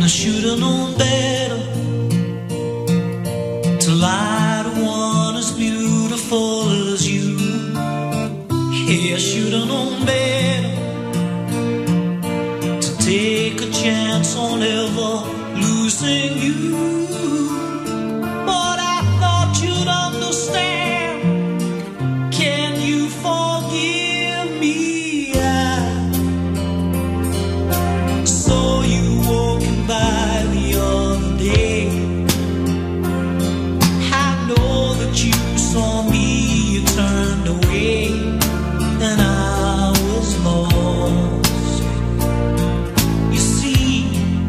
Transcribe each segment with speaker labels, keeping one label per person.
Speaker 1: Should've known better to lie to one as beautiful as you. Yeah, I should've known better to take a chance on ever losing you. But I thought you'd understand. Can you forgive me? I saw you walking by the other day. I know that you saw me, you turned away, and I was lost. You see,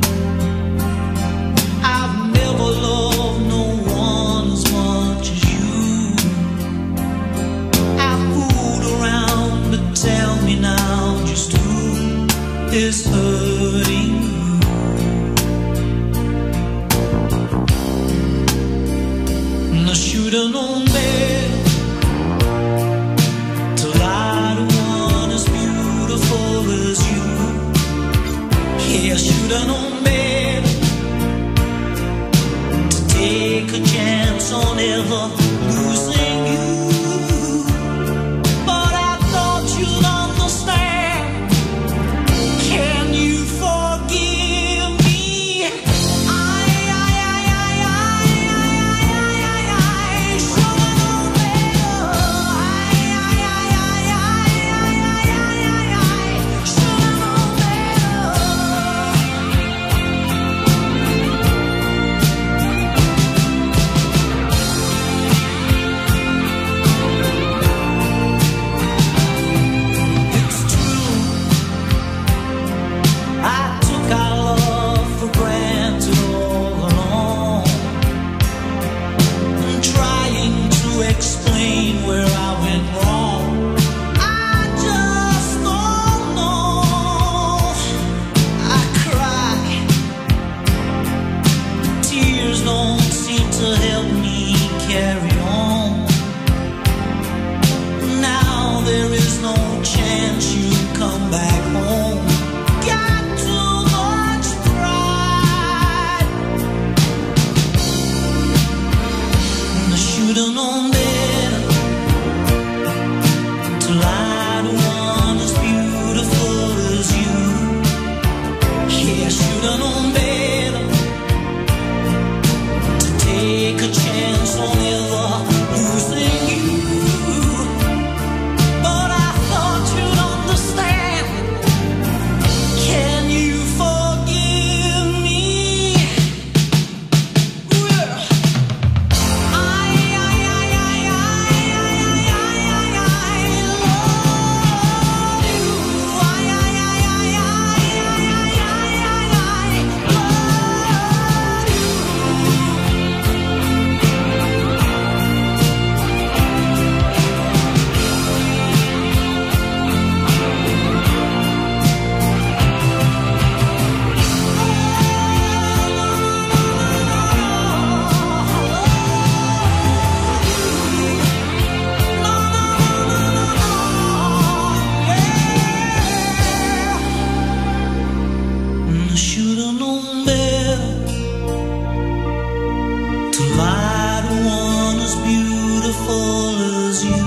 Speaker 1: I've never loved no one as much as you. I fooled around, but tell me now just who is hurting you. I should've known better to lie to one as beautiful as you. Yeah, I should've known better to take a chance on ever losing you. But I thought you'd understand. Can you forgive me? Explain where I went wrong. I just don't know. I cry. Tears don't seem to help me carry on. Now there is no chance you'll come back home. Got too much pride. I should've known better to lie to one as beautiful as you. Yeah, I should've known better to take a chance on ever losing you. But I thought you'd understand. Can you forgive me? I should've known better to lie to one as beautiful as you.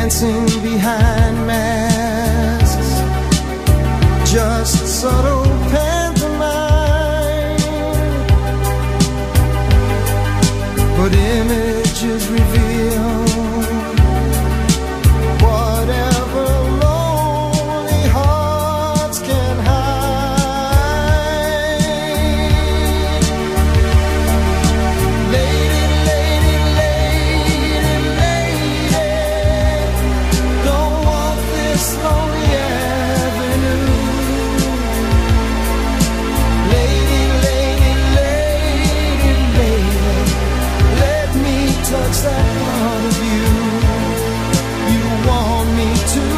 Speaker 2: dancing behind masks, just subtle pantomime, but images reveal whatever lonely hearts can hide. Lady, lady, lady, lady, don't walk this lonely avenue. Lady, lady, lady, lady, let me touch that part of you you want me to.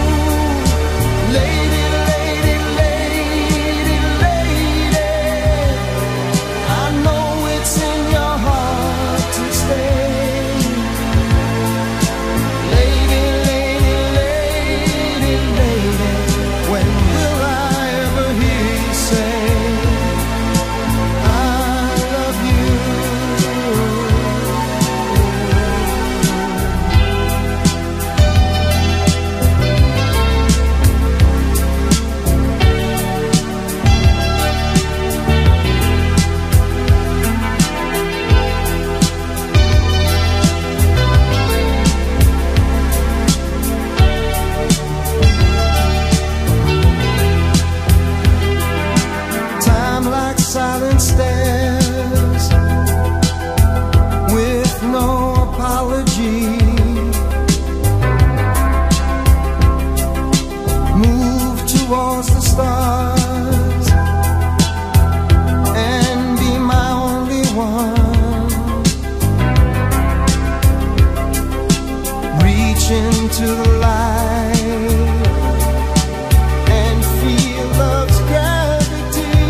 Speaker 2: Lady, lady, lady, lady, I know it's in your heart to stay. Lady, lady, lady, lady, when will I ever hear you say I love you? Time like silent stairs with no apology, move towards the stars and be my only one. Reach into the light and feel love's gravity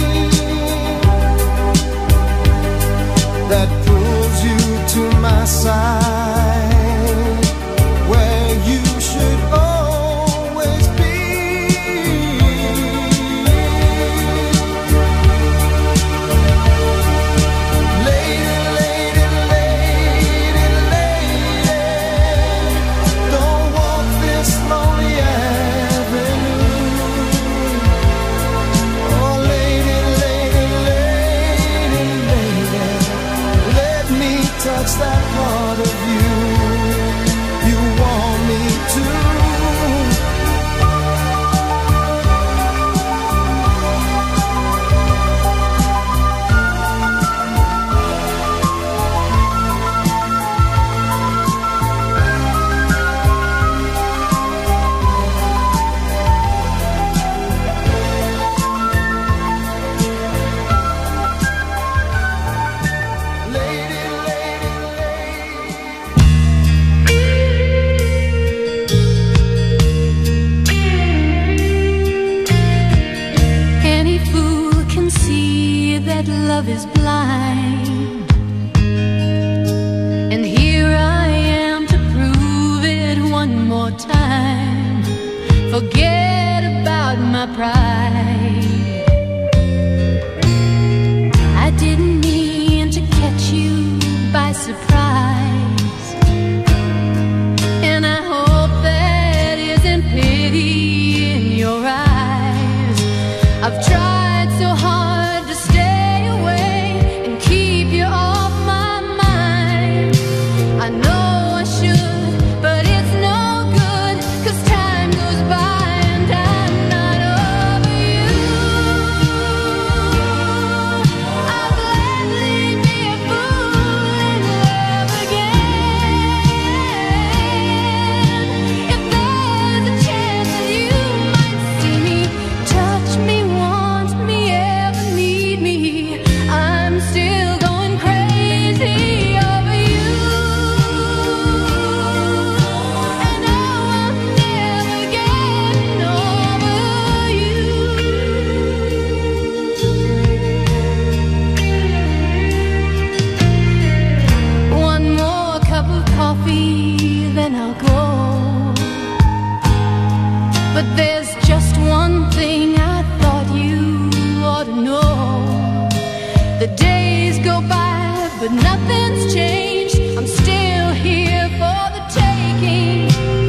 Speaker 2: that pulls you to my side, where you should always be. Lady, lady, lady, lady, don't walk this lonely avenue. Oh, lady, lady, lady, lady, let me touch that part of you you want me to. Lady, lady, lady.
Speaker 3: Any fool can see that love is blind, and here I am to prove it one more time. Forget about my pride. I didn't mean to catch you by surprise, and I hope that isn't pity in your eyes. I've tried so hard to stay away and keep you off my mind. I know I should, but it's no good, 'cause time goes by and I'm not over you. I'll gladly be a fool in love again. If there's a chance that you might see me, touch me, want me, ever need me, I'm still going crazy over you. And no, I'm never getting over you. One more cup of coffee, then I'll go. But there's just one thing I thought you ought to know. The days go by, but nothing's changed. I'm still here for the taking.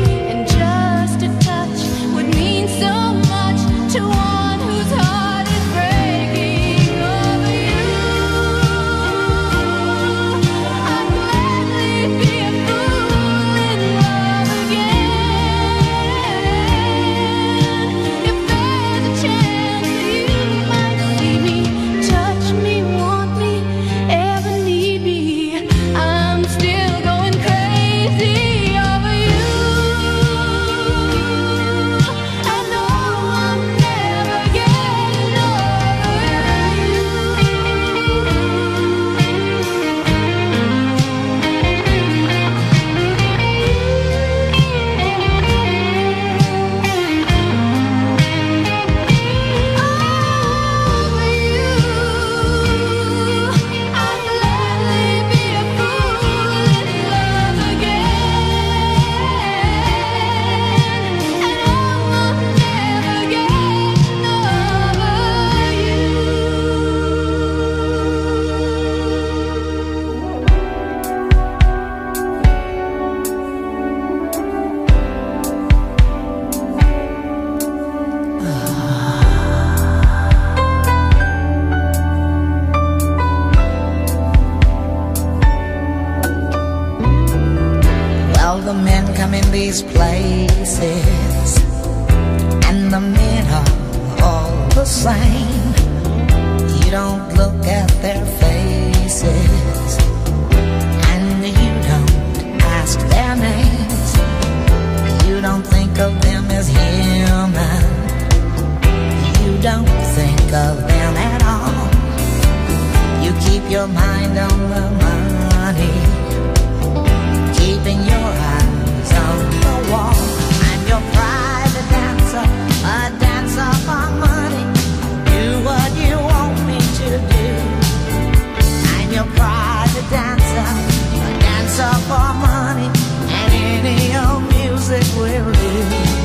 Speaker 4: All the men come in these places, and the men are all the same. You don't look at their faces, and you don't ask their names. You don't think of them as human. You don't think of them at all. You keep your mind on the money, keeping your eyes on the wall. I'm your private dancer, a dancer for money. Do what you want me to do. I'm your private dancer, a dancer for money, and any old music will do.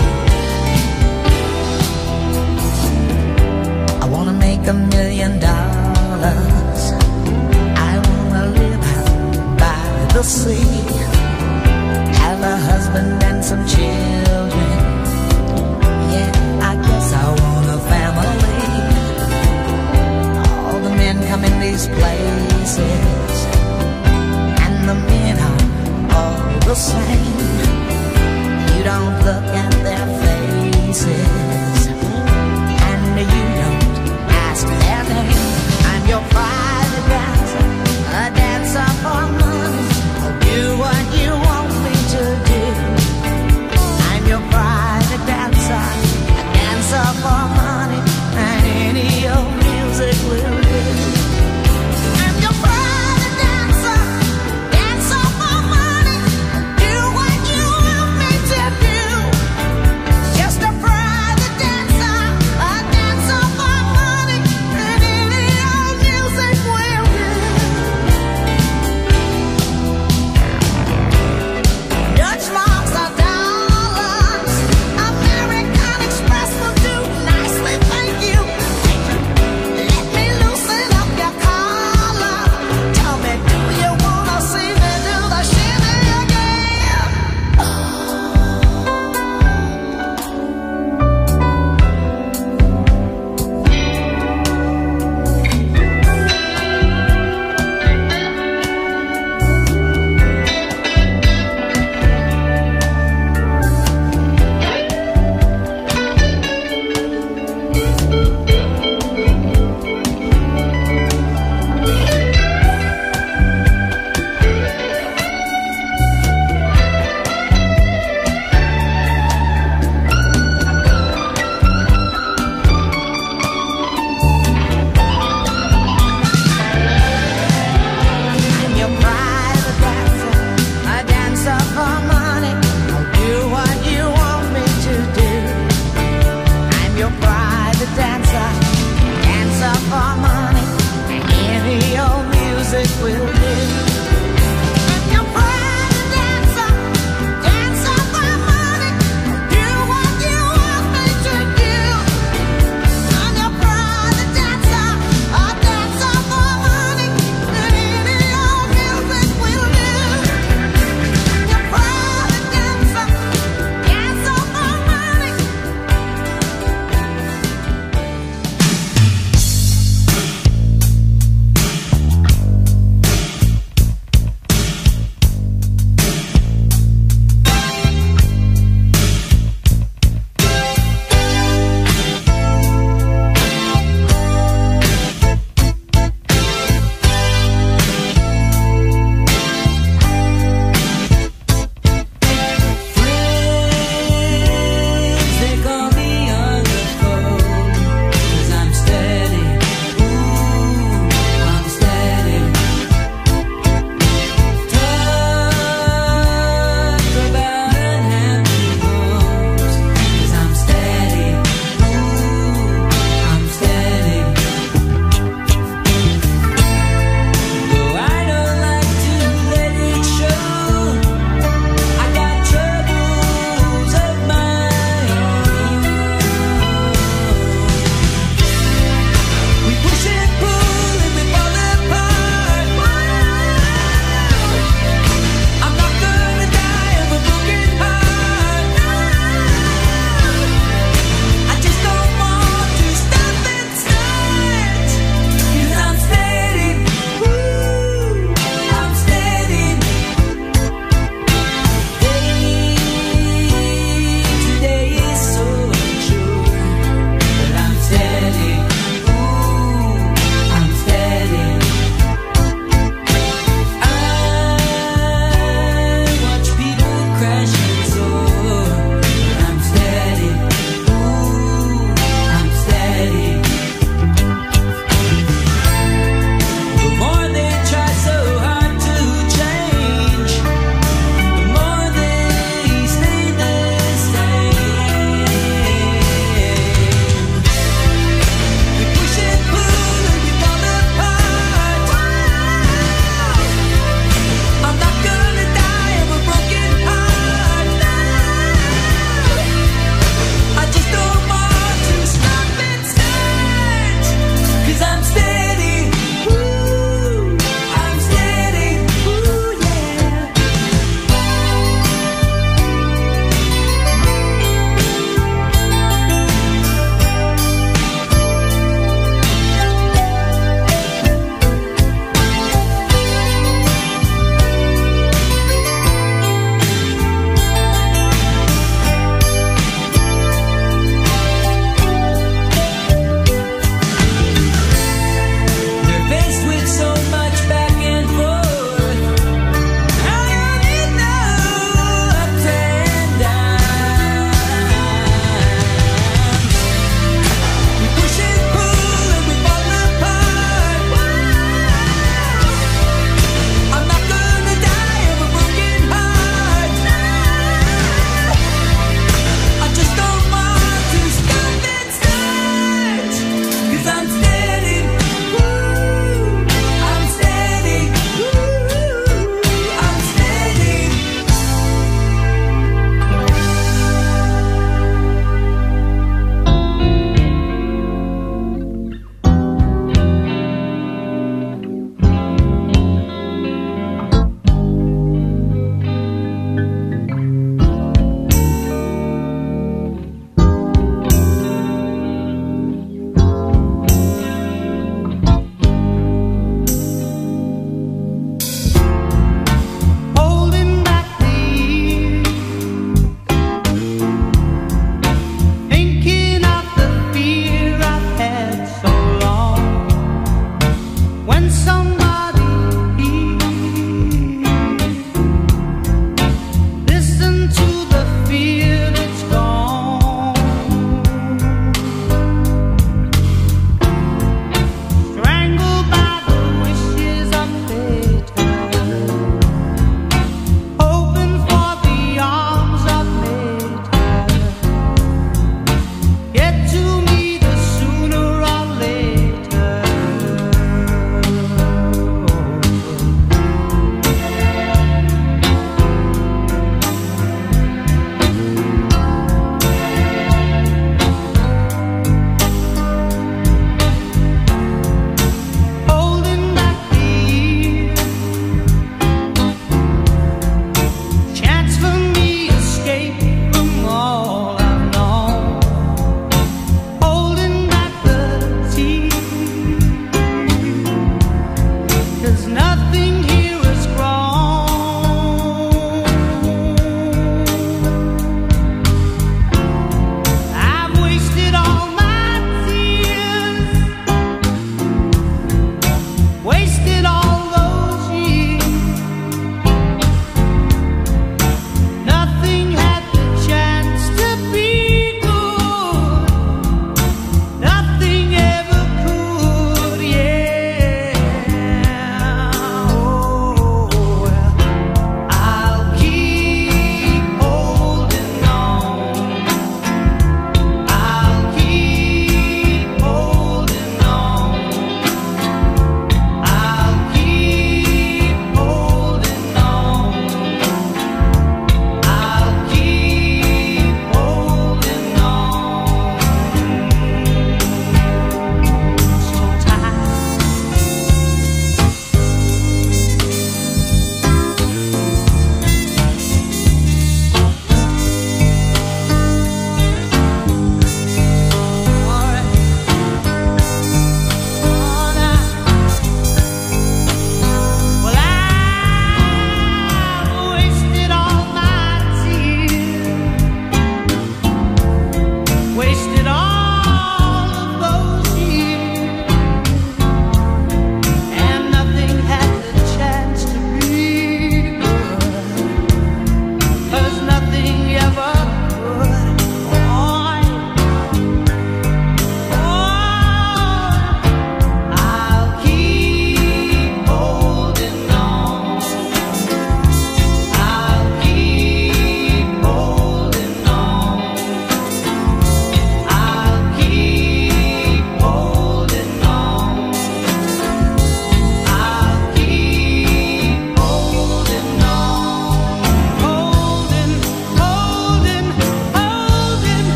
Speaker 4: I wanna make $1 million. I wanna live out by the sea.